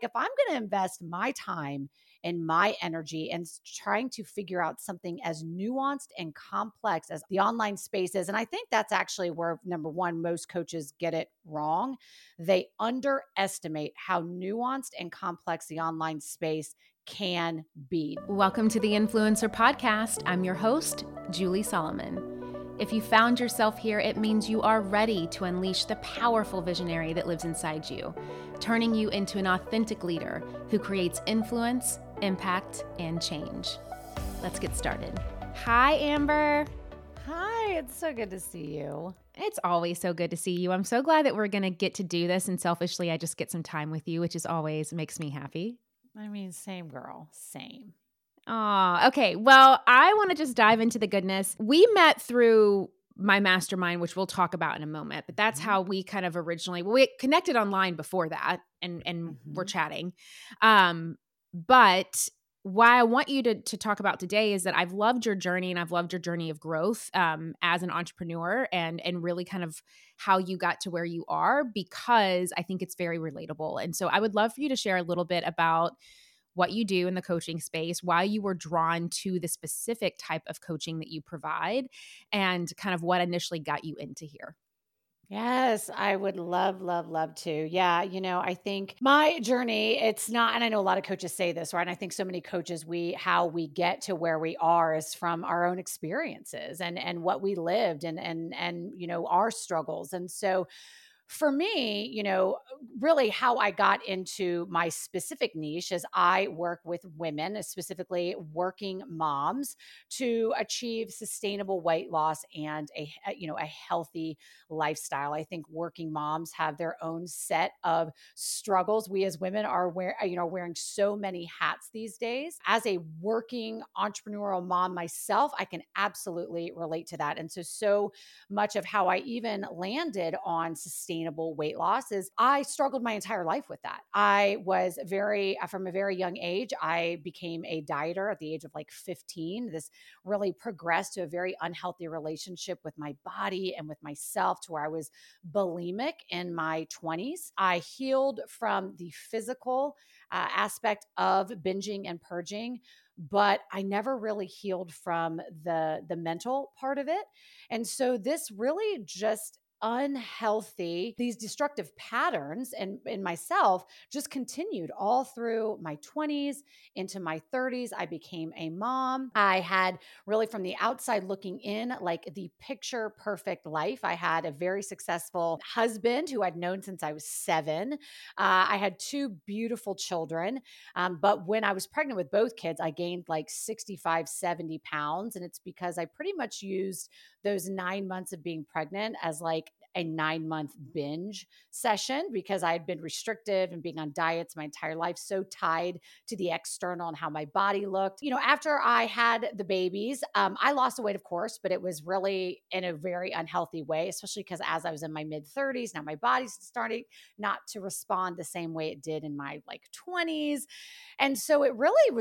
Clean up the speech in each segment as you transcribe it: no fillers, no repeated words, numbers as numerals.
if I'm going to invest my time and my energy and trying to figure out something as nuanced and complex as the online space is, and I think that's actually where, number one, most coaches get it wrong. They underestimate how nuanced and complex the online space can be. Welcome to the Influencer Podcast. I'm your host, Julie Solomon. If you found yourself here, it means you are ready to unleash the powerful visionary that lives inside you, turning you into an authentic leader who creates influence, impact, and change. Let's get started. Hi, Amber. Hi, it's so good to see you. It's always so good to see you. I'm so glad that we're going to get to do this, and selfishly, I just get some time with you, which is always makes me happy. I mean, same girl, same. Oh, okay. Well, I want to just dive into the goodness. We met through my mastermind, which we'll talk about in a moment, but that's how we kind of we connected online before that and we're chatting. But why I want you to talk about today is that I've loved your journey and I've loved your journey of growth as an entrepreneur and really kind of how you got to where you are, because I think it's very relatable. And so I would love for you to share a little bit about what you do in the coaching space, why you were drawn to the specific type of coaching that you provide, and kind of what initially got you into here. Yes, I would love to. Yeah, I think my journey, it's not, and I know a lot of coaches say this, right? And I think so many coaches, how we get to where we are is from our own experiences and what we lived and our struggles. And so for me, really how I got into my specific niche is I work with women, specifically working moms, to achieve sustainable weight loss and a healthy lifestyle. I think working moms have their own set of struggles. We as women are wearing so many hats these days. As a working entrepreneurial mom myself, I can absolutely relate to that. And so much of how I even landed on sustainable weight loss is I struggled my entire life with that. I was from a very young age, I became a dieter at the age of like 15. This really progressed to a very unhealthy relationship with my body and with myself, to where I was bulimic in my 20s. I healed from the physical aspect of binging and purging, but I never really healed from the mental part of it. And so this really just these destructive patterns and in myself just continued all through my 20s into my 30s. I became a mom. I had really, from the outside looking in, like the picture perfect life. I had a very successful husband who I'd known since I was 7. I had 2 beautiful children. But when I was pregnant with both kids, I gained like 65, 70 pounds. And it's because I pretty much used those 9 months of being pregnant as like a 9-month binge session, because I had been restrictive and being on diets my entire life, so tied to the external and how my body looked. After I had the babies, I lost the weight, of course, but it was really in a very unhealthy way, especially because as I was in my mid 30s, now my body's starting not to respond the same way it did in my like 20s. And so it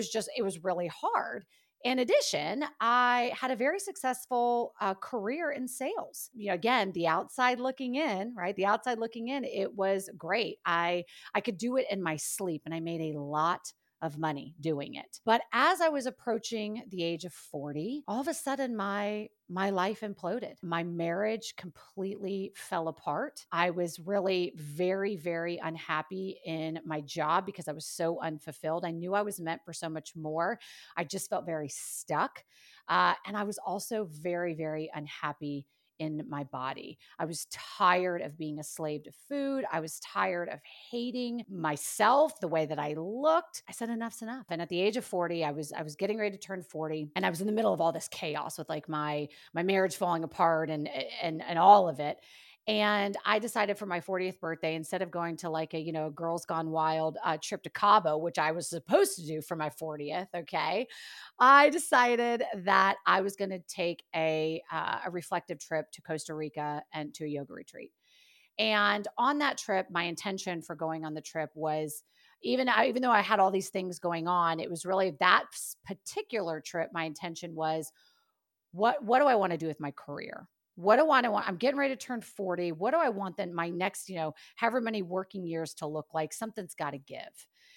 was really hard. In addition, I had a very successful career in sales. Again, the outside looking in, right? The outside looking in, it was great. I could do it in my sleep, and I made a lot of money doing it. But as I was approaching the age of 40, all of a sudden my life imploded. My marriage completely fell apart. I was really very, very unhappy in my job because I was so unfulfilled. I knew I was meant for so much more. I just felt very stuck. And I was also very, very unhappy in my body. I was tired of being a slave to food. I was tired of hating myself, the way that I looked. I said, enough's enough. And at the age of 40, I was getting ready to turn 40, and I was in the middle of all this chaos with like my marriage falling apart and all of it. And I decided for my 40th birthday, instead of going to like a Girls Gone Wild trip to Cabo, which I was supposed to do for my 40th, okay, I decided that I was going to take a reflective trip to Costa Rica and to a yoga retreat. And on that trip, my intention for going on the trip was, even though I had all these things going on, it was really that particular trip. My intention was, what do I want to do with my career? What do I want? I'm getting ready to turn 40. What do I want then my next, however many working years to look like? Something's got to give.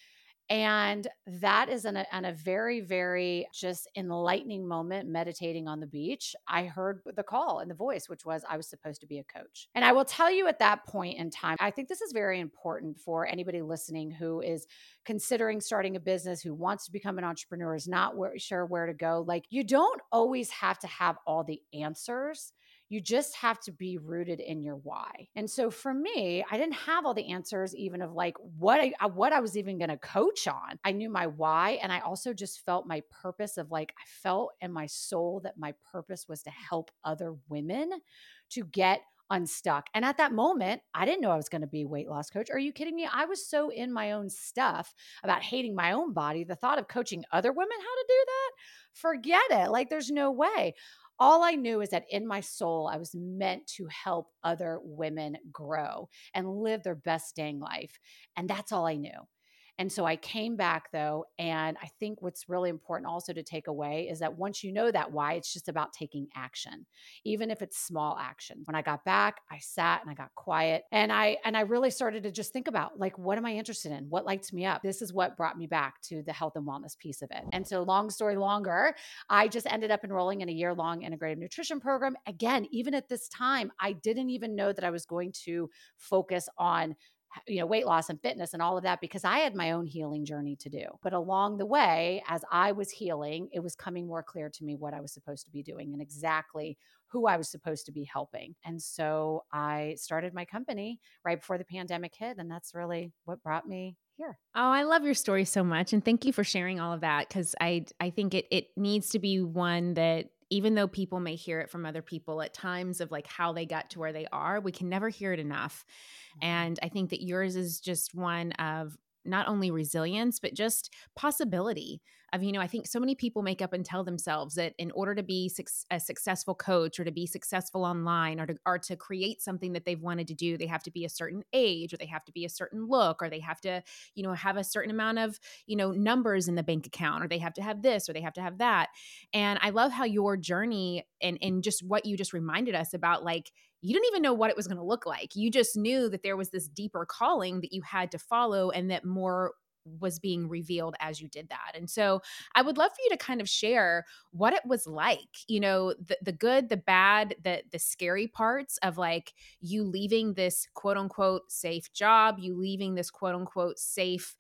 And that is on a very, very just enlightening moment, meditating on the beach. I heard the call and the voice, which was I was supposed to be a coach. And I will tell you at that point in time, I think this is very important for anybody listening who is considering starting a business, who wants to become an entrepreneur, is not sure where to go. Like, you don't always have to have all the answers. You just have to be rooted in your why. And so for me, I didn't have all the answers even of like what I was even going to coach on. I knew my why, and I also just felt my purpose of like I felt in my soul that my purpose was to help other women to get unstuck. And at that moment, I didn't know I was going to be a weight loss coach. Are you kidding me? I was so in my own stuff about hating my own body. The thought of coaching other women how to do that, forget it. Like, there's no way. All I knew is that in my soul, I was meant to help other women grow and live their best dang life. And that's all I knew. And so I came back though. And I think what's really important also to take away is that once you know that why, it's just about taking action, even if it's small action. When I got back, I sat and I got quiet, and I really started to just think about like, what am I interested in? What lights me up? This is what brought me back to the health and wellness piece of it. And so long story longer, I just ended up enrolling in a year-long integrative nutrition program. Again, even at this time, I didn't even know that I was going to focus on weight loss and fitness and all of that, because I had my own healing journey to do. But along the way, as I was healing, it was coming more clear to me what I was supposed to be doing and exactly who I was supposed to be helping. And so I started my company right before the pandemic hit. And that's really what brought me here. Oh, I love your story so much, and thank you for sharing all of that, because I think it needs to be one that even though people may hear it from other people at times of like how they got to where they are, we can never hear it enough. And I think that yours is just one of not only resilience, but just possibility of, I think so many people make up and tell themselves that in order to be a successful coach, or to be successful online, or to create something that they've wanted to do, they have to be a certain age, or they have to be a certain look, or they have to, have a certain amount of, numbers in the bank account, or they have to have this, or they have to have that. And I love how your journey and just what you just reminded us about, like, you didn't even know what it was going to look like. You just knew that there was this deeper calling that you had to follow, and that more was being revealed as you did that. And so I would love for you to kind of share what it was like, the good, the bad, the scary parts of like you leaving this quote unquote safe job, you leaving this quote unquote safe,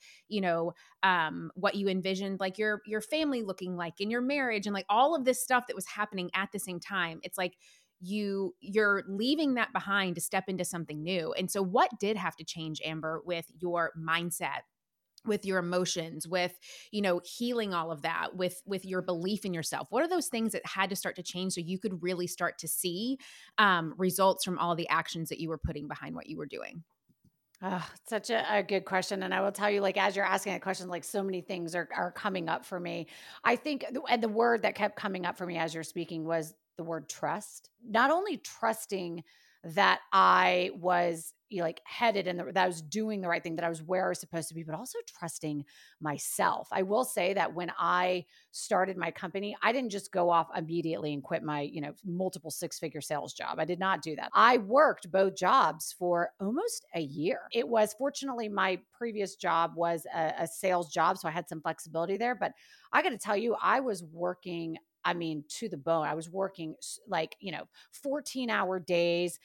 what you envisioned like your family looking like in your marriage, and like all of this stuff that was happening at the same time. It's like you're leaving that behind to step into something new. And so what did have to change, Amber, with your mindset, with your emotions, with healing all of that, with your belief in yourself? What are those things that had to start to change so you could really start to see results from all the actions that you were putting behind what you were doing? Oh, such a good question. And I will tell you, like, as you're asking that question, like so many things are coming up for me. I think, and the word that kept coming up for me as you're speaking was the word trust. Not only trusting that I was like headed in that I was doing the right thing, that I was where I was supposed to be, but also trusting myself. I will say that when I started my company, I didn't just go off immediately and quit my, multiple six-figure sales job. I did not do that. I worked both jobs for almost a year. It was, fortunately, my previous job was a sales job, so I had some flexibility there. But I got to tell you, I was working, I mean, to the bone. I was working like, 14-hour days.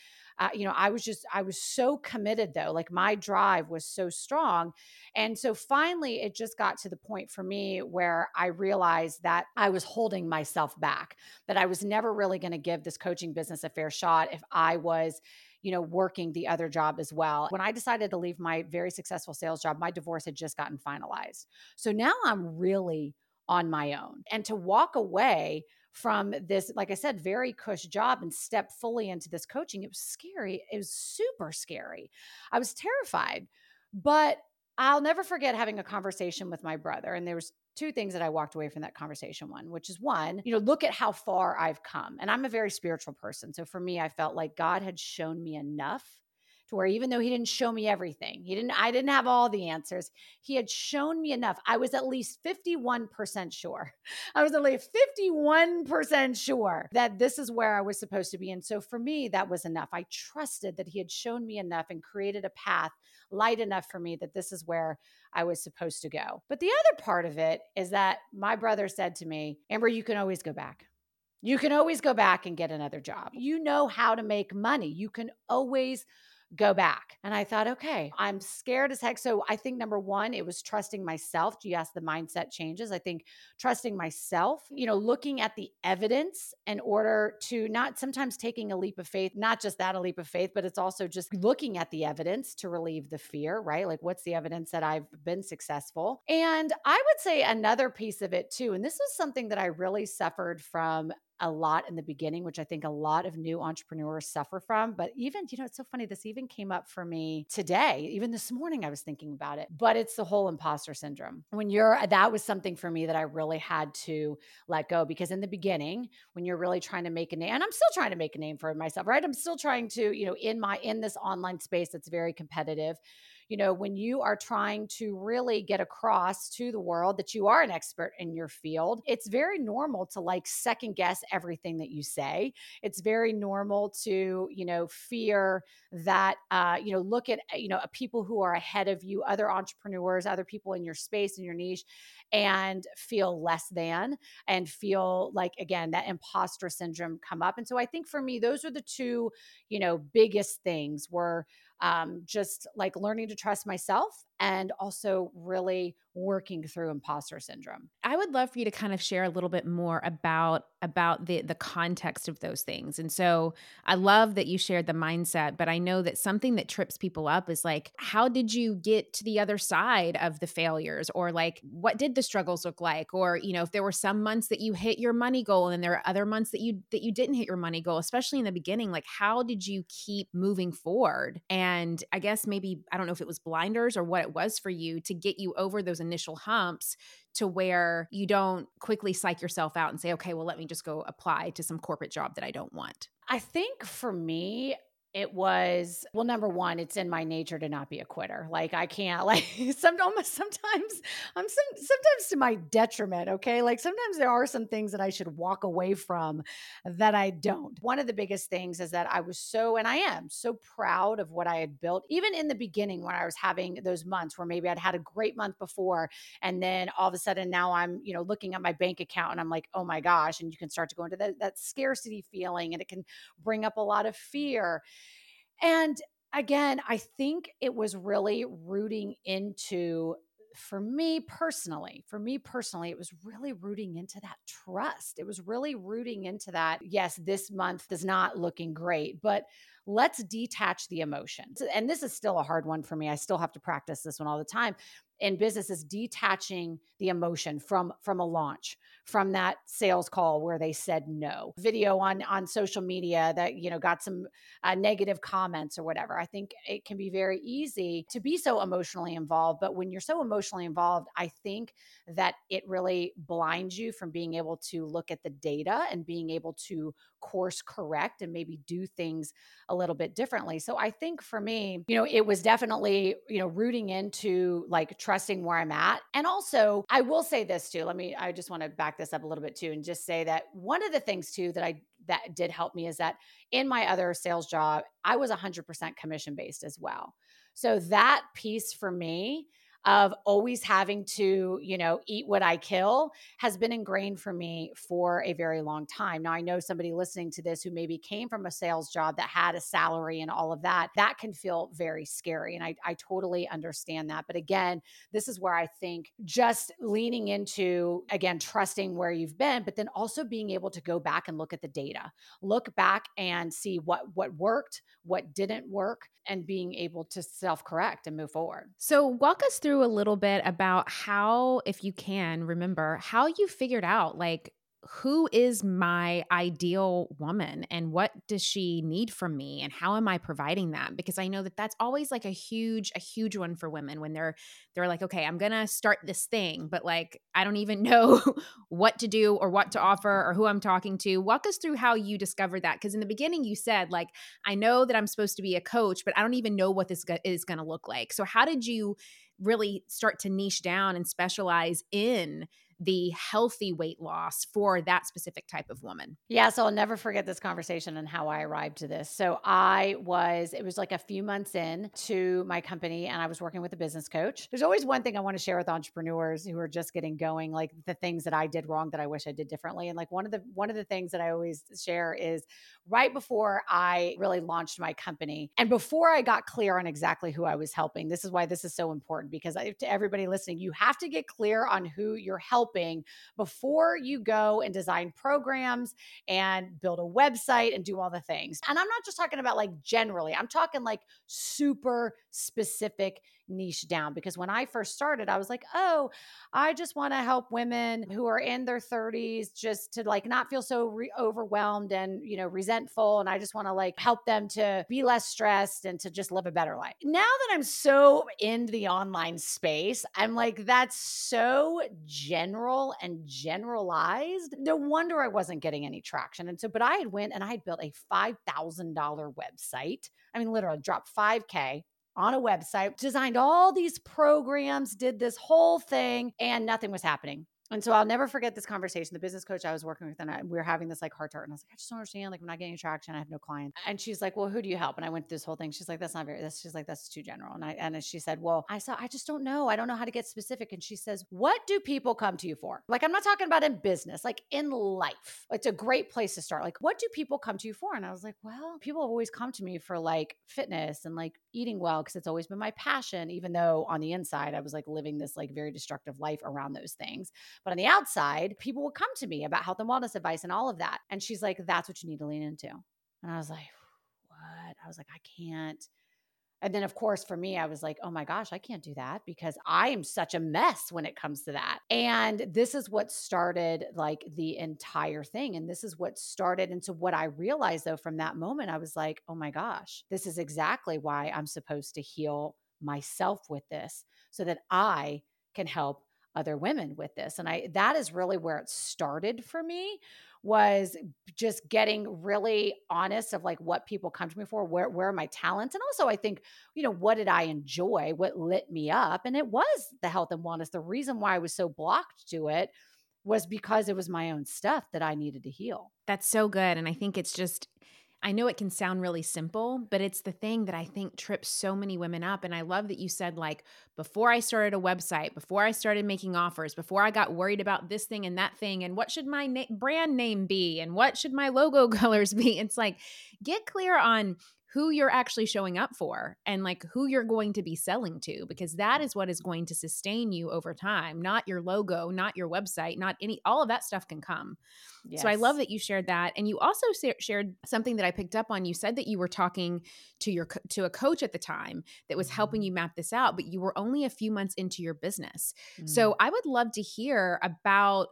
I was so committed though. Like, my drive was so strong. And so finally, it just got to the point for me where I realized that I was holding myself back, that I was never really going to give this coaching business a fair shot if I was working the other job as well. When I decided to leave my very successful sales job, my divorce had just gotten finalized. So now I'm really on my own. And to walk away from this, like I said, very cush job and step fully into this coaching, it was scary. It was super scary. I was terrified, but I'll never forget having a conversation with my brother. And there was two things that I walked away from that conversation which is one, look at how far I've come. And I'm a very spiritual person. So for me, I felt like God had shown me enough to where even though he didn't show me everything, I didn't have all the answers. He had shown me enough. I was at least 51% sure. I was at least 51% sure that this is where I was supposed to be. And so for me, that was enough. I trusted that he had shown me enough and created a path light enough for me that this is where I was supposed to go. But the other part of it is that my brother said to me, Amber, you can always go back. You can always go back and get another job. You know how to make money. You can always go back. And I thought, okay, I'm scared as heck. So I think number one, it was trusting myself. You asked the mindset changes. I think trusting myself, looking at the evidence in order to not sometimes taking a leap of faith, not just that a leap of faith, but it's also just looking at the evidence to relieve the fear, right? Like what's the evidence that I've been successful? And I would say another piece of it too, and this was something that I really suffered from a lot in the beginning, which I think a lot of new entrepreneurs suffer from. But even, it's so funny. This even came up for me today. Even this morning, I was thinking about it, but it's the whole imposter syndrome. That was something for me that I really had to let go, because in the beginning, when you're really trying to make a name, and I'm still trying to make a name for myself, right? I'm still trying to, in this online space that's very competitive, when you are trying to really get across to the world that you are an expert in your field, it's very normal to like second guess everything that you say. It's very normal to, fear that, look at, people who are ahead of you, other entrepreneurs, other people in your space, in your niche, and feel less than and feel like, again, that imposter syndrome come up. And so I think for me, those are the two, biggest things were just like learning to trust myself and also really working through imposter syndrome. I would love for you to kind of share a little bit more about the context of those things. And so I love that you shared the mindset, but I know that something that trips people up is like, how did you get to the other side of the failures? Or like, what did the struggles look like? Or, if there were some months that you hit your money goal and there are other months that you didn't hit your money goal, especially in the beginning, like how did you keep moving forward? And I guess maybe, I don't know if it was blinders or what it was for you to get you over those initial humps to where you don't quickly psych yourself out and say, okay, well, let me just go apply to some corporate job that I don't want. I think for me, it was, well, number one, it's in my nature to not be a quitter. Like I can't like sometimes sometimes to my detriment. Okay. Like sometimes there are some things that I should walk away from that I don't. One of the biggest things is that I was and I am so proud of what I had built, even in the beginning when I was having those months where maybe I'd had a great month before. And then all of a sudden now I'm, looking at my bank account and I'm like, oh my gosh. And you can start to go into that scarcity feeling, and it can bring up a lot of fear. And again, I think it was really rooting into, for me personally, it was really rooting into that trust. It was really rooting into that. Yes, this month is not looking great, but let's detach the emotions. And this is still a hard one for me. I still have to practice this one all the time. In business, is detaching the emotion from a launch, from that sales call where they said no, video on social media that got some negative comments or whatever. I think it can be very easy to be so emotionally involved. But when you're so emotionally involved, I think that it really blinds you from being able to look at the data and being able to course correct and maybe do things a little bit differently. So I think for me, it was definitely, rooting into like trusting where I'm at. And also, I will say this too. I just want to back this up a little bit too and just say that one of the things too that did help me is that in my other sales job, I was 100% commission based as well. So that piece for me of always having to, eat what I kill has been ingrained for me for a very long time. Now, I know somebody listening to this who maybe came from a sales job that had a salary and all of that, that can feel very scary. And I totally understand that. But again, this is where I think just leaning into, again, trusting where you've been, but then also being able to go back and look at the data, look back and see what worked, what didn't work, and being able to self-correct and move forward. So, walk us through a little bit about how, if you can remember, how you figured out like who is my ideal woman and what does she need from me and how am I providing that? Because I know that that's always like a huge one for women when they're like, okay, I'm going to start this thing, but like, I don't even know what to do or what to offer or who I'm talking to. Walk us through how you discovered that. Because in the beginning you said like, I know that I'm supposed to be a coach, but I don't even know what this is going to look like. So how did you really start to niche down and specialize in the healthy weight loss for that specific type of woman? Yeah, so I'll never forget this conversation and how I arrived to this. So it was like a few months in to my company and I was working with a business coach. There's always one thing I want to share with entrepreneurs who are just getting going, like the things that I did wrong that I wish I did differently. And like one of the things that I always share is right before I really launched my company and before I got clear on exactly who I was helping. This is why this is so important because to everybody listening, you have to get clear on who you're helping before you go and design programs and build a website and do all the things. And I'm not just talking about like generally, I'm talking like super specific niche down because when I first started, I was like, oh, I just want to help women who are in their 30s just to like not feel so overwhelmed and, resentful. And I just want to like help them to be less stressed and to just live a better life. Now that I'm so in the online space, I'm like, that's so general and generalized. No wonder I wasn't getting any traction. And so, but I had went and I had built a $5,000 website. I mean, literally dropped 5K on a website, designed all these programs, did this whole thing, and nothing was happening. And so I'll never forget this conversation. The business coach I was working with, and we were having this like heart to heart. And I was like, I just don't understand. Like, I'm not getting traction. I have no clients. And she's like, well, who do you help? And I went through this whole thing. She's like, she's like, that's too general. And she said, well, I just don't know. I don't know how to get specific. And she says, what do people come to you for? Like, I'm not talking about in business, like in life. It's a great place to start. Like, what do people come to you for? And I was like, well, people have always come to me for like fitness and like eating well, because it's always been my passion, even though on the inside, I was like living this like very destructive life around those things. But on the outside, people will come to me about health and wellness advice and all of that. And she's like, that's what you need to lean into. And I was like, what? I was like, I can't. And then, of course, for me, I was like, oh my gosh, I can't do that because I am such a mess when it comes to that. And this is what started like the entire thing. And this is what started. And so, what I realized though from that moment, I was like, oh my gosh, this is exactly why I'm supposed to heal myself with this so that I can help other women with this. And that is really where it started for me, was just getting really honest of like what people come to me for, where are my talents. And also I think, what did I enjoy? What lit me up? And it was the health and wellness. The reason why I was so blocked to it was because it was my own stuff that I needed to heal. That's so good. And I think it's just, I know it can sound really simple, but it's the thing that I think trips so many women up. And I love that you said, like, before I started a website, before I started making offers, before I got worried about this thing and that thing, and what should my brand name be, and what should my logo colors be? It's like, get clear on who you're actually showing up for and like who you're going to be selling to, because that is what is going to sustain you over time, not your logo, not your website, not all of that stuff can come. Yes. So I love that you shared that. And you also shared something that I picked up on. You said that you were talking to a coach at the time that was helping you map this out, but you were only a few months into your business. So I would love to hear about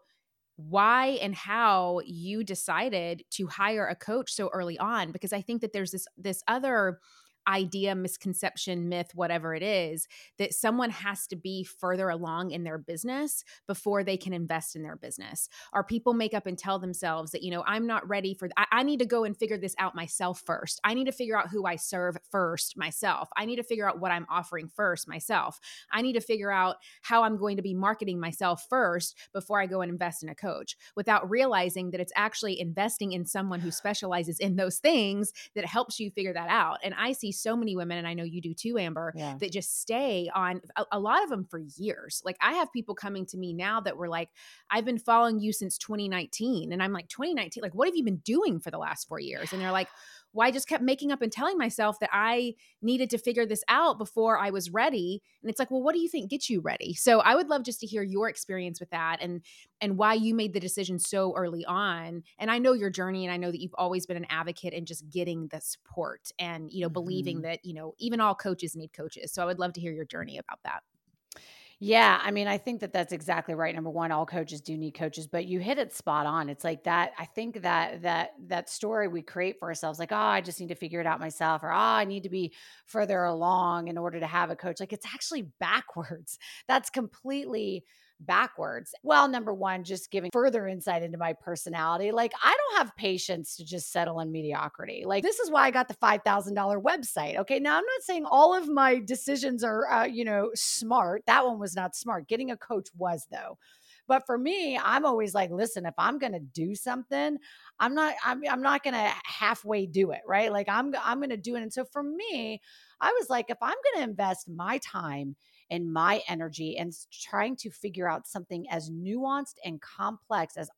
why and how you decided to hire a coach so early on, because I think that there's this other idea, misconception, myth, whatever it is, that someone has to be further along in their business before they can invest in their business. Or people make up and tell themselves that, I'm not ready for I need to go and figure this out myself first. I need to figure out who I serve first myself. I need to figure out what I'm offering first myself. I need to figure out how I'm going to be marketing myself first before I go and invest in a coach, without realizing that it's actually investing in someone who specializes in those things that helps you figure that out. And I see so many women, and I know you do too, Amber, that just stay on a lot of them for years. Like, I have people coming to me now that were like, I've been following you since 2019. And I'm like, 2019? Like, what have you been doing for the last 4 years? And they're like, well, I just kept making up and telling myself that I needed to figure this out before I was ready. And it's like, well, what do you think gets you ready? So I would love just to hear your experience with that and why you made the decision so early on. And I know your journey, and I know that you've always been an advocate in just getting the support and, believing that, even all coaches need coaches. So I would love to hear your journey about that. Yeah, I mean, I think that that's exactly right. Number one, all coaches do need coaches, but you hit it spot on. It's like that. I think that story we create for ourselves, like, oh, I just need to figure it out myself, or oh, I need to be further along in order to have a coach. Like, it's actually backwards. That's completely backwards. Well, number one, just giving further insight into my personality. Like, I don't have patience to just settle in mediocrity. Like, this is why I got the $5,000 website. Okay. Now, I'm not saying all of my decisions are, smart. That one was not smart. Getting a coach was, though. But for me, I'm always like, listen, if I'm going to do something, I'm not going to halfway do it, right? Like I'm going to do it. And so for me, I was like, if I'm going to invest my time and my energy and trying to figure out something as nuanced and complex as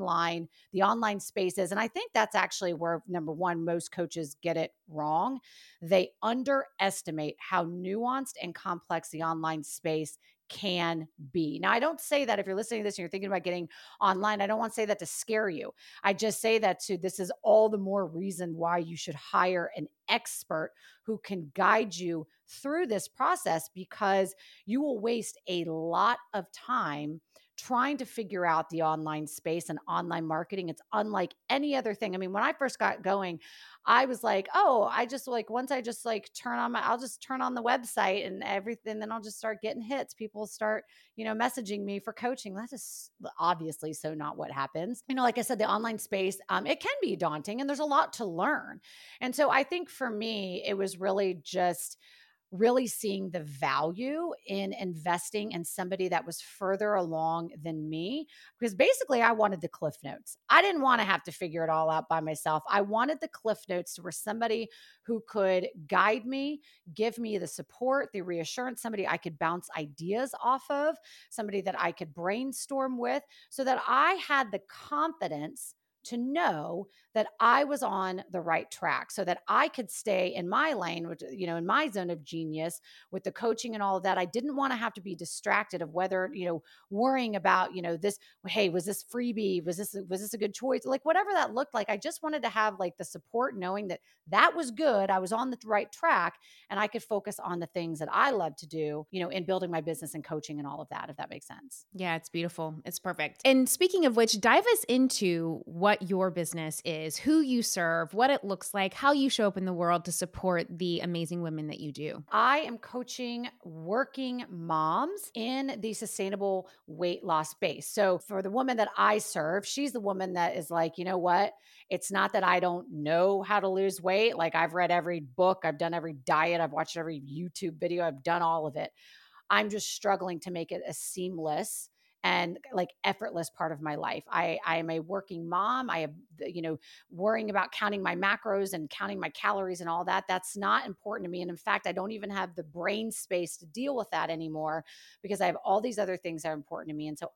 the online space is. And I think that's actually where, number one, most coaches get it wrong. They underestimate how nuanced and complex the online space can be. Now, I don't say that if you're listening to this and you're thinking about getting online, I don't want to say that to scare you. I just say that to this is all the more reason why you should hire an expert who can guide you through this process, because you will waste a lot of time trying to figure out the online space and online marketing. It's unlike any other thing. I mean, when I first got going, I was like, oh, I just like, once I just like I'll just turn on the website and everything, then I'll just start getting hits. People start, messaging me for coaching. That is obviously so not what happens. Like I said, the online space, it can be daunting and there's a lot to learn. And so I think for me, it was really just really seeing the value in investing in somebody that was further along than me, because basically I wanted the cliff notes. I didn't want to have to figure it all out by myself. I wanted the cliff notes to where somebody who could guide me, give me the support, the reassurance, somebody I could bounce ideas off of, somebody that I could brainstorm with, so that I had the confidence to know that I was on the right track, so that I could stay in my lane, which, in my zone of genius with the coaching and all of that. I didn't want to have to be distracted of whether, worrying about, this, hey, was this freebie? Was this a good choice? Like whatever that looked like. I just wanted to have like the support, knowing that that was good. I was on the right track and I could focus on the things that I love to do, in building my business and coaching and all of that, if that makes sense. Yeah, it's beautiful. It's perfect. And speaking of which, dive us into what your business is, who you serve, what it looks like, how you show up in the world to support the amazing women that you do. I am coaching working moms in the sustainable weight loss space. So, for the woman that I serve, she's the woman that is like, you know what? It's not that I don't know how to lose weight. Like, I've read every book, I've done every diet, I've watched every YouTube video, I've done all of it. I'm just struggling to make it a seamless and like effortless part of my life. I am a working mom. I have, worrying about counting my macros and counting my calories and all that. That's not important to me. And in fact, I don't even have the brain space to deal with that anymore, because I have all these other things that are important to me. And so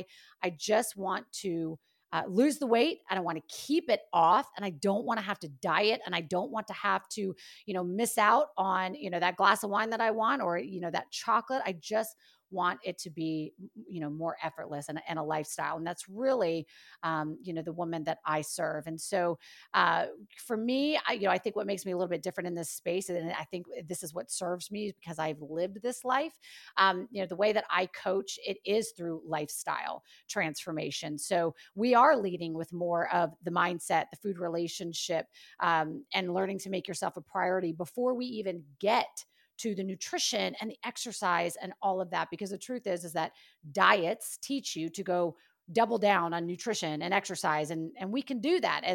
I just want to lose the weight, and I want to keep it off, and I don't want to have to diet, and I don't want to have to, miss out on, that glass of wine that I want, or, that chocolate. I just want it to be, more effortless and a lifestyle. And that's really, the woman that I serve. And so uh, for me, I think what makes me a little bit different in this space, and I think this is what serves me because I've lived this life. The way that I coach, it is through lifestyle transformation. So we are leading with more of the mindset, the food relationship, and learning to make yourself a priority before we even get to the nutrition and the exercise and all of that. Because the truth is that diets teach you to go double down on nutrition and exercise, and we can do that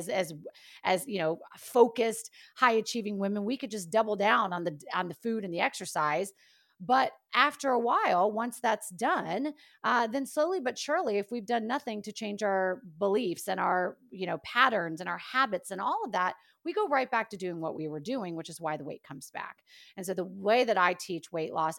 as focused, high achieving women. We could just double down on the food and the exercise. But after a while, once that's done, then slowly but surely, if we've done nothing to change our beliefs and our, patterns and our habits and all of that, we go right back to doing what we were doing, which is why the weight comes back. And so the way that I teach weight loss,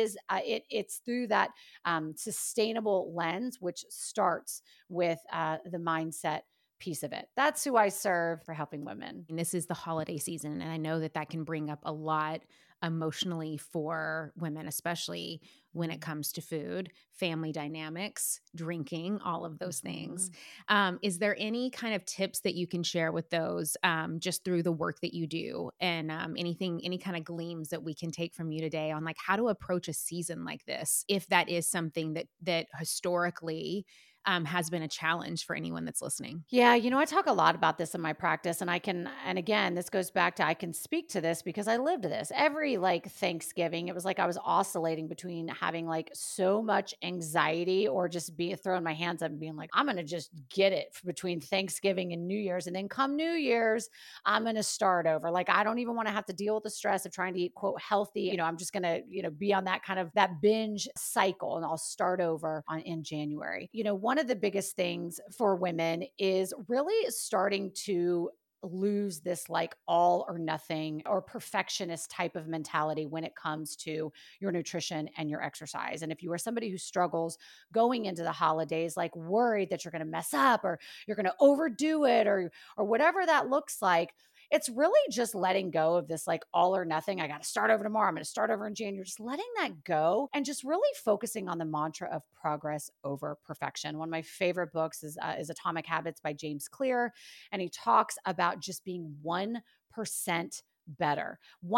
it's through that sustainable lens, which starts with the mindset piece of it. That's who I serve for helping women. And this is the holiday season, and I know that that can bring up a lot emotionally for women, especially when it comes to food, family dynamics, drinking, all of those things. Mhm. Is there any kind of tips that you can share with those, just through the work that you do, and anything, any kind of gleams that we can take from you today on like how to approach a season like this, if that is something that historically has been a challenge for anyone that's listening? Yeah, I talk a lot about this in my practice, and again, this goes back to I can speak to this because I lived this. Every like Thanksgiving, it was like I was oscillating between having like so much anxiety or just be throwing my hands up and being like, I'm gonna just get it between Thanksgiving and New Year's. And then come New Year's, I'm gonna start over. Like, I don't even want to have to deal with the stress of trying to eat quote healthy. I'm just gonna, be on that kind of that binge cycle and I'll start over in January. One of the biggest things for women is really starting to lose this like all or nothing or perfectionist type of mentality when it comes to your nutrition and your exercise. And if you are somebody who struggles going into the holidays, like worried that you're going to mess up or you're going to overdo it or whatever that looks like, it's really just letting go of this like all or nothing. I got to start over tomorrow. I'm going to start over in January. Just letting that go and just really focusing on the mantra of progress over perfection. One of my favorite books is Atomic Habits by James Clear, and he talks about just being 1% better,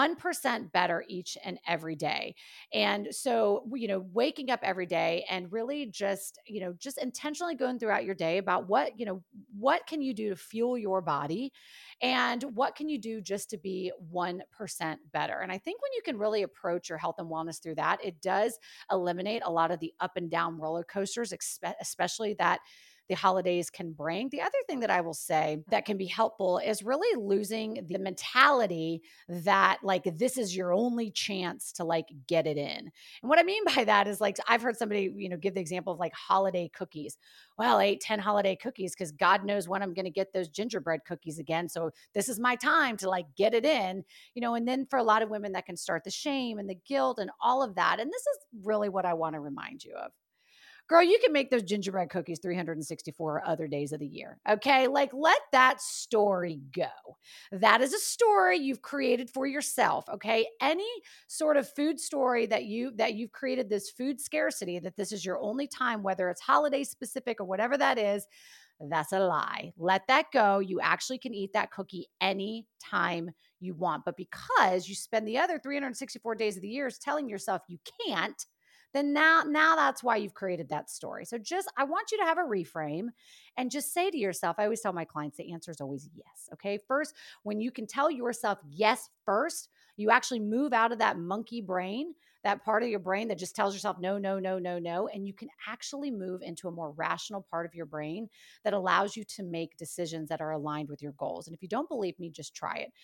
1% better each and every day. And so, waking up every day and really just intentionally going throughout your day about what can you do to fuel your body and what can you do just to be 1% better. And I think when you can really approach your health and wellness through that, it does eliminate a lot of the up and down roller coasters, especially that the holidays can bring. The other thing that I will say that can be helpful is really losing the mentality that like this is your only chance to like get it in. And what I mean by that is like I've heard somebody, give the example of like holiday cookies. Well, I ate 10 holiday cookies because God knows when I'm going to get those gingerbread cookies again. So this is my time to like get it in, and then for a lot of women that can start the shame and the guilt and all of that. And this is really what I want to remind you of. Girl, you can make those gingerbread cookies 364 other days of the year. Okay. Like let that story go. That is a story you've created for yourself. Okay. Any sort of food story that you've created this food scarcity, that this is your only time, whether it's holiday specific or whatever that is, that's a lie. Let that go. You actually can eat that cookie anytime you want. But because you spend the other 364 days of the year telling yourself you can't, then now that's why you've created that story. So just I want you to have a reframe and just say to yourself, I always tell my clients the answer is always yes. Okay. First, when you can tell yourself yes first, you actually move out of that monkey brain, that part of your brain that just tells yourself no, no, no, no, no. And you can actually move into a more rational part of your brain that allows you to make decisions that are aligned with your goals. And if you don't believe me, just try it.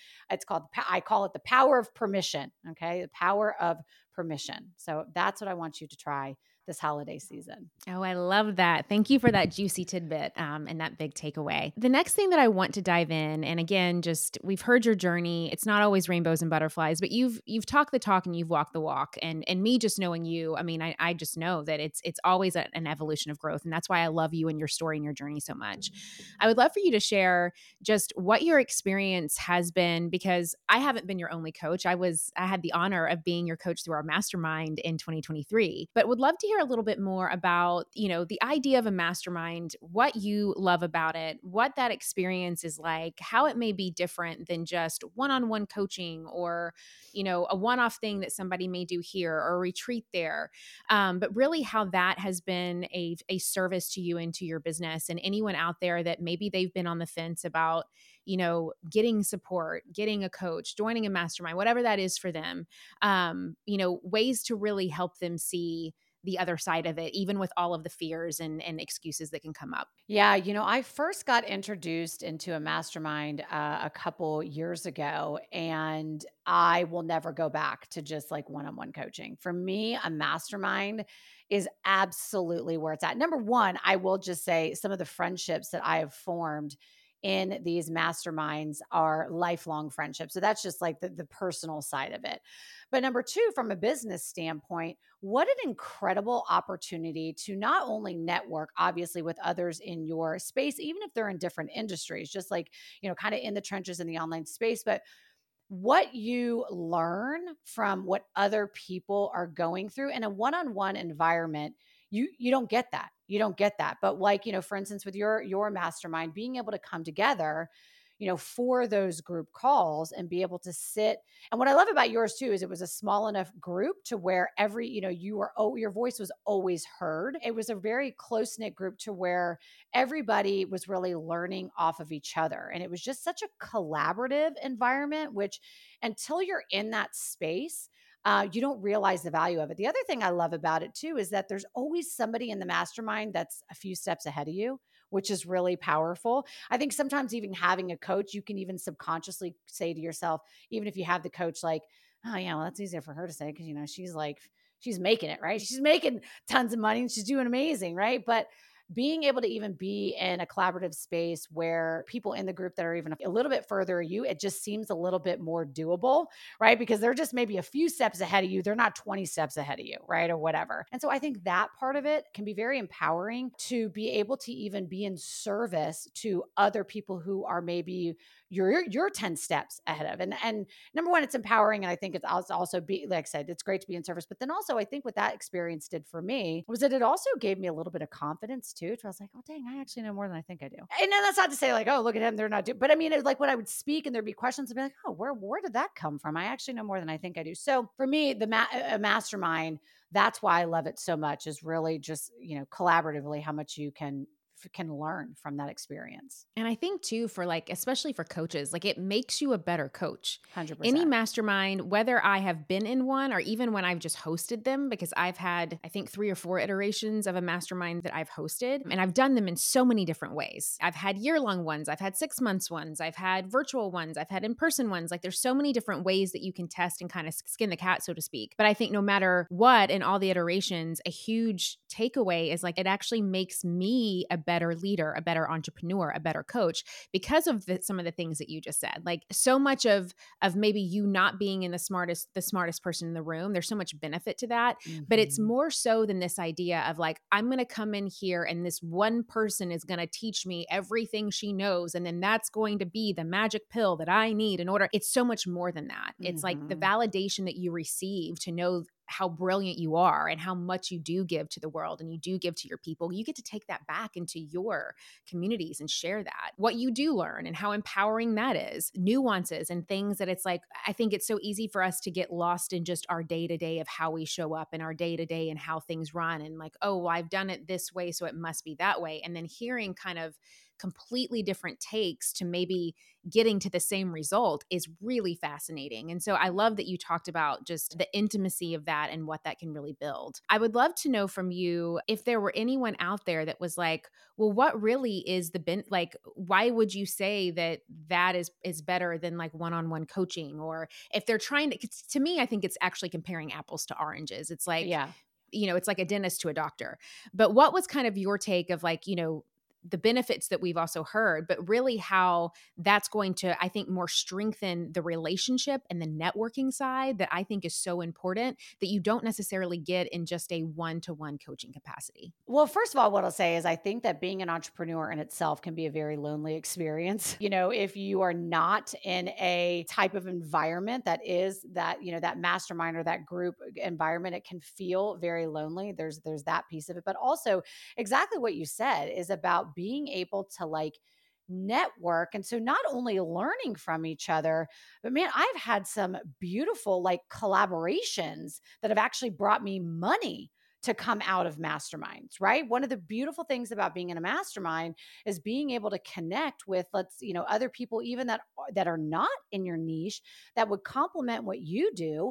I call it the power of permission. Okay. The power of permission. So that's what I want you to try this holiday season. Oh, I love that. Thank you for that juicy tidbit and that big takeaway. The next thing that I want to dive in, and again, just we've heard your journey. It's not always rainbows and butterflies, but you've talked the talk and you've walked the walk. And me just knowing you, I mean, I just know that it's always an evolution of growth, and that's why I love you and your story and your journey so much. I would love for you to share just what your experience has been, because I haven't been your only coach. I had the honor of being your coach through our mastermind in 2023, but would love to hear a little bit more about, the idea of a mastermind, what you love about it, what that experience is like, how it may be different than just one-on-one coaching or, a one-off thing that somebody may do here or a retreat there. But really how that has been a service to you and to your business, and anyone out there that maybe they've been on the fence about, getting support, getting a coach, joining a mastermind, whatever that is for them, ways to really help them see the other side of it, even with all of the fears and excuses that can come up. Yeah, I first got introduced into a mastermind a couple years ago, and I will never go back to just like one on one coaching. For me, a mastermind is absolutely where it's at. Number one, I will just say some of the friendships that I have formed in these masterminds are lifelong friendships. So that's just like the personal side of it. But number two, from a business standpoint, what an incredible opportunity to not only network, obviously, with others in your space, even if they're in different industries, just like, kind of in the trenches in the online space, but what you learn from what other people are going through in a one-on-one environment, you don't get that. You don't get that. But like, for instance, with your mastermind, being able to come together, for those group calls and be able to sit. And what I love about yours too is it was a small enough group to where every, your voice was always heard. It was a very close-knit group to where everybody was really learning off of each other. And it was just such a collaborative environment, which until you're in that space, you don't realize the value of it. The other thing I love about it too is that there's always somebody in the mastermind that's a few steps ahead of you, which is really powerful. I think sometimes even having a coach, you can even subconsciously say to yourself, even if you have the coach, like, oh yeah, well, that's easier for her to say because she's like, she's making it, right? She's making tons of money and she's doing amazing, right? But being able to even be in a collaborative space where people in the group that are even a little bit further you, it just seems a little bit more doable, right? Because they're just maybe a few steps ahead of you. They're not 20 steps ahead of you, right? Or whatever. And so I think that part of it can be very empowering to be able to even be in service to other people who are maybe you're 10 steps ahead of. And number one, it's empowering. And I think it's also be, like I said, it's great to be in service. But then also I think what that experience did for me was that it also gave me a little bit of confidence too. So I was like, oh dang, I actually know more than I think I do. And then that's not to say like, oh, look at him, they're not doing, but I mean, it was like when I would speak and there'd be questions, I'd be like, oh, where did that come from? I actually know more than I think I do. So for me, a mastermind, that's why I love it so much, is really just, collaboratively how much you can learn from that experience. And I think too, for like, especially for coaches, like it makes you a better coach. Any 100%. mastermind, whether I have been in one or even when I've just hosted them, because I've had, I think, 3 or 4 iterations of a mastermind that I've hosted, and I've done them in so many different ways. I've had year-long ones, I've had 6 months ones, I've had virtual ones, I've had in-person ones. Like there's so many different ways that you can test and kind of skin the cat, so to speak. But I think no matter what, in all the iterations, a huge takeaway is like it actually makes me a better leader, a better entrepreneur, a better coach because of some of the things that you just said. Like so much of maybe you not being in the smartest person in the room, there's so much benefit to that, but it's Mhm. more so than this idea of like I'm going to come in here and this one person is going to teach me everything she knows and then that's going to be the magic pill that I need in order. It's so much more than that. It's like the Mhm. validation that you receive to know how brilliant you are and how much you do give to the world and you do give to your people. You get to take that back into your communities and share that, what you do learn and how empowering that is, nuances and things that it's like, I think it's so easy for us to get lost in just our day to day of how we show up and our day to day and how things run. And like, oh, well, I've done it this way, so it must be that way. And then hearing kind of completely different takes to maybe getting to the same result is really fascinating. And so I love that you talked about just the intimacy of that and what that can really build. I would love to know from you if there were anyone out there that was like, well, what really is like why would you say that that is better than like one-on-one coaching? Or if they're trying to me, I think it's actually comparing apples to oranges. It's like, Yeah. it's like a dentist to a doctor. But what was kind of your take of like, the benefits that we've also heard, but really how that's going to, I think, more strengthen the relationship and the networking side that I think is so important that you don't necessarily get in just a one-to-one coaching capacity. Well, first of all, what I'll say is I think that being an entrepreneur in itself can be a very lonely experience. If you are not in a type of environment that is that, that mastermind or that group environment, it can feel very lonely. There's that piece of it. But also exactly what you said is about being able to like network. And so not only learning from each other, but man, I've had some beautiful like collaborations that have actually brought me money to come out of masterminds, right? One of the beautiful things about being in a mastermind is being able to connect with other people even that are not in your niche that would complement what you do,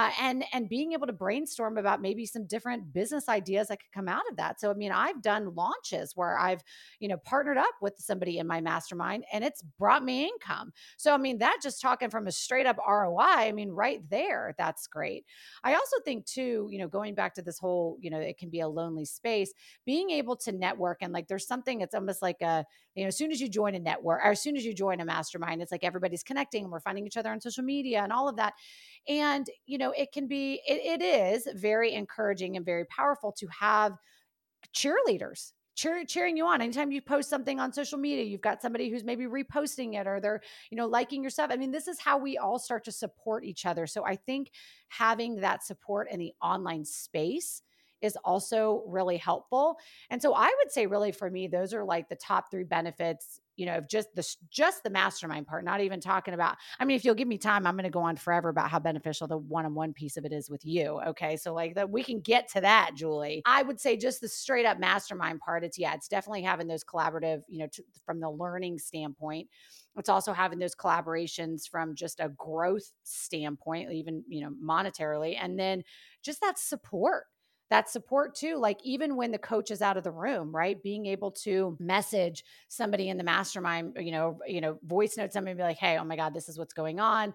and being able to brainstorm about maybe some different business ideas that could come out of that. So I mean, I've done launches where I've partnered up with somebody in my mastermind and it's brought me income. So I mean, that just talking from a straight up ROI, I mean, right there, that's great. I also think too, going back to this whole feel, it can be a lonely space, being able to network. And like, there's something, it's almost like as soon as you join a network, or as soon as you join a mastermind, it's like everybody's connecting and we're finding each other on social media and all of that. And, it can be, it is very encouraging and very powerful to have cheerleaders cheering you on. Anytime you post something on social media, you've got somebody who's maybe reposting it, or they're, liking your stuff. I mean, this is how we all start to support each other. So I think having that support in the online space is also really helpful. And so I would say, really, for me, those are like the top three benefits, of just the mastermind part, not even talking about, I mean, if you'll give me time, I'm going to go on forever about how beneficial the one-on-one piece of it is with you. Okay. So like that, we can get to that, Julie. I would say just the straight up mastermind part. It's definitely having those collaborative, from the learning standpoint. It's also having those collaborations from just a growth standpoint, even, monetarily. And then just that support too. Like, even when the coach is out of the room, right? Being able to message somebody in the mastermind, voice note somebody and be like, hey, oh my God, this is what's going on,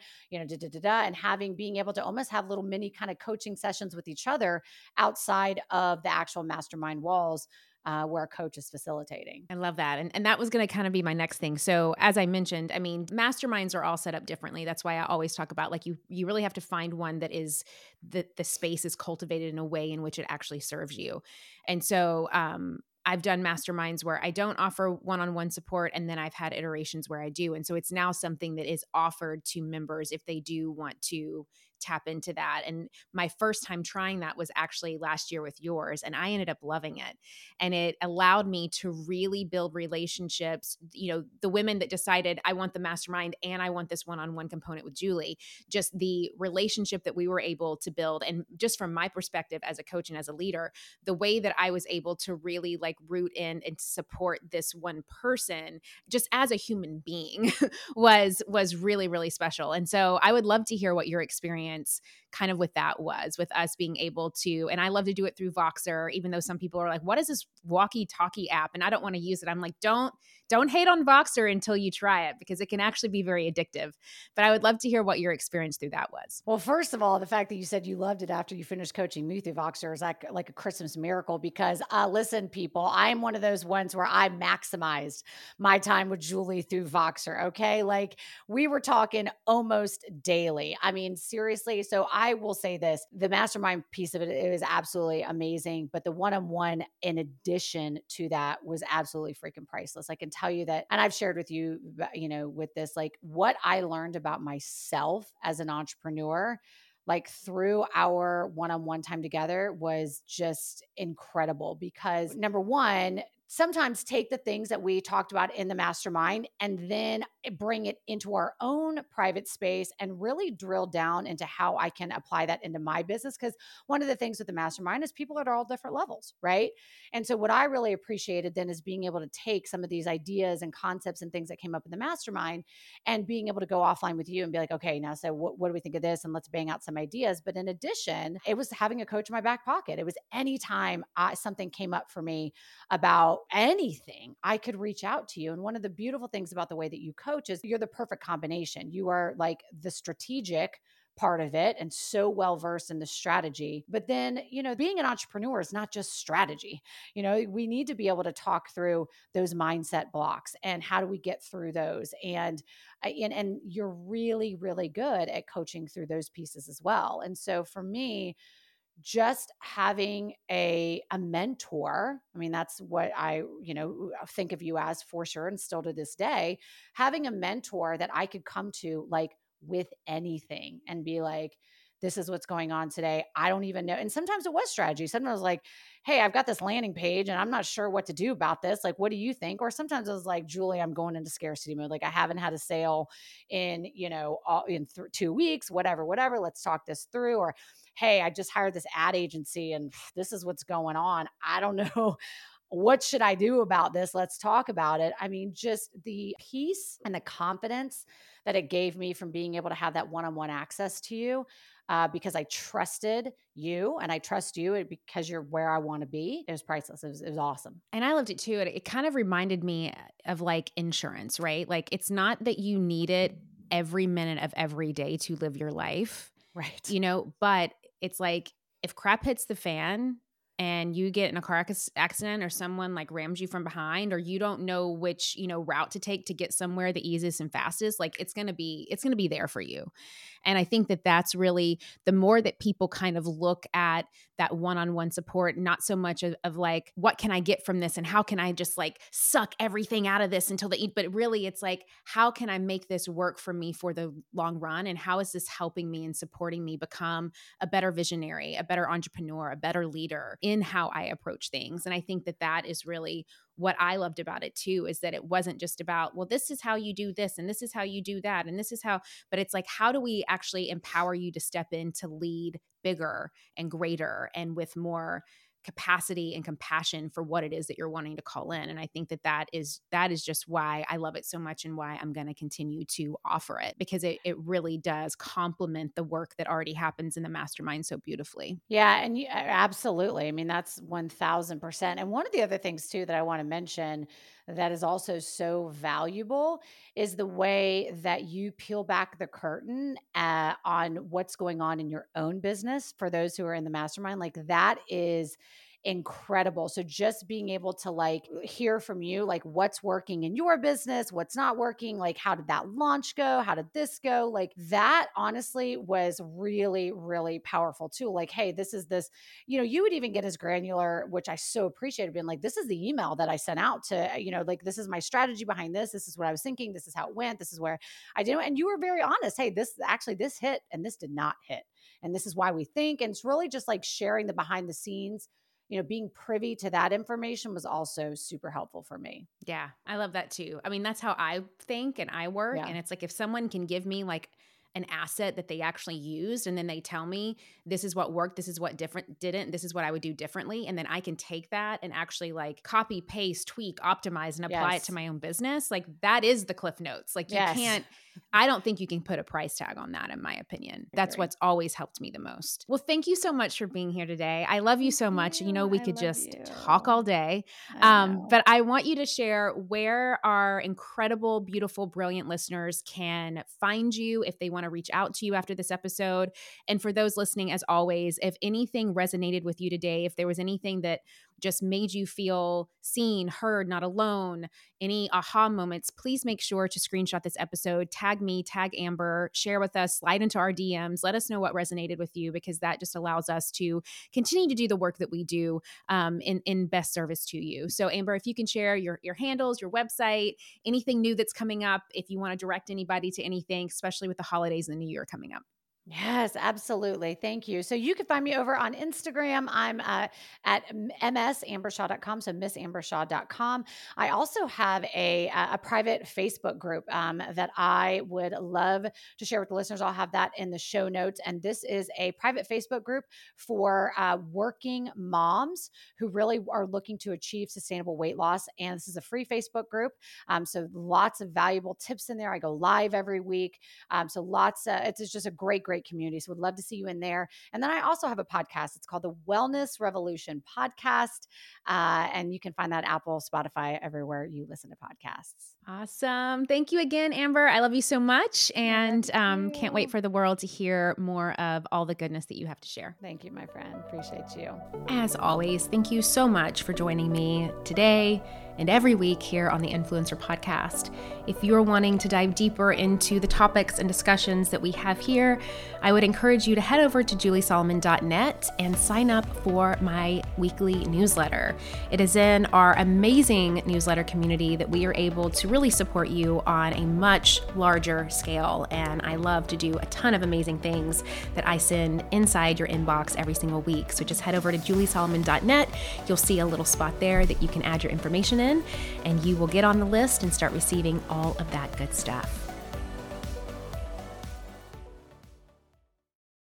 and being able to almost have little mini kind of coaching sessions with each other outside of the actual mastermind walls, where a coach is facilitating. I love that. And that was going to kind of be my next thing. So as I mentioned, I mean, masterminds are all set up differently. That's why I always talk about, like, you really have to find one that is the space is cultivated in a way in which it actually serves you. And so I've done masterminds where I don't offer one-on-one support, and then I've had iterations where I do. And so it's now something that is offered to members if they do want to tap into that. And my first time trying that was actually last year with yours, and I ended up loving it. And it allowed me to really build relationships. The women that decided, I want the mastermind and I want this one-on-one component with Julie, just the relationship that we were able to build. And just from my perspective as a coach and as a leader, the way that I was able to really like root in and support this one person just as a human being was really, really special. And so I would love to hear what your experience kind of with that was, with us being able to, and I love to do it through Voxer, even though some people are like, what is this walkie-talkie app? And I don't want to use it. I'm like, don't hate on Voxer until you try it, because it can actually be very addictive. But I would love to hear what your experience through that was. Well, first of all, the fact that you said you loved it after you finished coaching me through Voxer is like a Christmas miracle, because listen, people, I'm one of those ones where I maximized my time with Julie through Voxer. Okay. Like, we were talking almost daily. I mean, seriously. So I will say this, the mastermind piece of it, it was absolutely amazing. But the one-on-one in addition to that was absolutely freaking priceless. I can tell you that, and I've shared with you, with this, like, what I learned about myself as an entrepreneur, like through our one-on-one time together, was just incredible. Because number one, sometimes take the things that we talked about in the mastermind and then bring it into our own private space and really drill down into how I can apply that into my business. Because one of the things with the mastermind is people are at all different levels, right? And so what I really appreciated then is being able to take some of these ideas and concepts and things that came up in the mastermind and being able to go offline with you and be like, okay, now, so what do we think of this? And let's bang out some ideas. But in addition, it was having a coach in my back pocket. It was anytime something came up for me about anything, I could reach out to you. And one of the beautiful things about the way that you coach is you're the perfect combination. You are like the strategic part of it and so well versed in the strategy. But then, being an entrepreneur is not just strategy. We need to be able to talk through those mindset blocks and how do we get through those. And you're really, really good at coaching through those pieces as well. And so for me, just having a mentor, I mean, that's what I, think of you as, for sure. And still to this day, having a mentor that I could come to, like, with anything and be like, this is what's going on today. I don't even know. And sometimes it was strategy. Sometimes I was like, hey, I've got this landing page and I'm not sure what to do about this. Like, what do you think? Or sometimes it was like, Julie, I'm going into scarcity mode. Like, I haven't had a sale in, 2 weeks, whatever. Let's talk this through. Or, hey, I just hired this ad agency and this is what's going on. I don't know. What should I do about this? Let's talk about it. I mean, just the peace and the confidence that it gave me from being able to have that one-on-one access to you, because I trusted you and I trust you because you're where I want to be. It was priceless. It was awesome. And I loved it too. It kind of reminded me of like insurance, right? Like, it's not that you need it every minute of every day to live your life, Right. but it's like, if crap hits the fan, and you get in a car accident or someone like rams you from behind, or you don't know which, route to take to get somewhere the easiest and fastest, like it's going to be there for you. And I think that that's really the more that people kind of look at that one-on-one support, not so much of like, what can I get from this? And how can I just like suck everything out of this until but really it's like, how can I make this work for me for the long run? And how is this helping me and supporting me become a better visionary, a better entrepreneur, a better leader in how I approach things? And I think that that is really what I loved about it too, is that it wasn't just about, well, this is how you do this and this is how you do that and this is how, but it's like, how do we actually empower you to step in to lead bigger and greater and with more capacity and compassion for what it is that you're wanting to call in? And I think that that is just why I love it so much and why I'm going to continue to offer it, because it really does complement the work that already happens in the mastermind so beautifully. Yeah, and absolutely. I mean, that's 1000%. And one of the other things too that I want to mention that is also so valuable is the way that you peel back the curtain on what's going on in your own business for those who are in the mastermind. Like that is incredible. So just being able to like hear from you, like what's working in your business, what's not working, like how did that launch go? How did this go? Like that honestly was really, really powerful too. Like, hey, this is this, you would even get as granular, which I so appreciated, being like, this is the email that I sent out to, like this is my strategy behind this. This is what I was thinking. This is how it went. This is where I did. And you were very honest. Hey, this hit and this did not hit. And this is why we think. And it's really just like sharing the behind the scenes, being privy to that information was also super helpful for me. Yeah, I love that too. I mean, that's how I think and I work. Yeah. And it's like, if someone can give me like an asset that they actually used, and then they tell me this is what worked, this is what didn't, this is what I would do differently. And then I can take that and actually like copy, paste, tweak, optimize, and apply it to my own business. Like that is the Cliff Notes. Like you can't, I don't think you can put a price tag on that, in my opinion. That's what's always helped me the most. Well, thank you so much for being here today. I love you so much. We could just talk all day. But I want you to share where our incredible, beautiful, brilliant listeners can find you if they want to reach out to you after this episode. And for those listening, as always, if anything resonated with you today, if there was anything that just made you feel seen, heard, not alone, any aha moments, please make sure to screenshot this episode, tag me, tag Amber, share with us, slide into our DMs, let us know what resonated with you, because that just allows us to continue to do the work that we do in best service to you. So Amber, if you can share your handles, your website, anything new that's coming up, if you want to direct anybody to anything, especially with the holidays and the new year coming up. Yes, absolutely. Thank you. So you can find me over on Instagram. I'm at msambershaw.com. So missambershaw.com. I also have a private Facebook group that I would love to share with the listeners. I'll have that in the show notes. And this is a private Facebook group for working moms who really are looking to achieve sustainable weight loss. And this is a free Facebook group. So lots of valuable tips in there. I go live every week. So it's just a great community. So would love to see you in there. And then I also have a podcast. It's called the Wellness Revolution Podcast. And you can find that Apple, Spotify, everywhere you listen to podcasts. Awesome. Thank you again, Amber. I love you so much. And can't wait for the world to hear more of all the goodness that you have to share. Thank you, my friend. Appreciate you. As always, thank you so much for joining me today and every week here on the Influencer Podcast. If you're wanting to dive deeper into the topics and discussions that we have here, I would encourage you to head over to juliesolomon.net and sign up for my weekly newsletter. It is in our amazing newsletter community that we are able to really support you on a much larger scale. And I love to do a ton of amazing things that I send inside your inbox every single week. So just head over to juliesolomon.net. You'll see a little spot there that you can add your information in, and you will get on the list and start receiving all of that good stuff.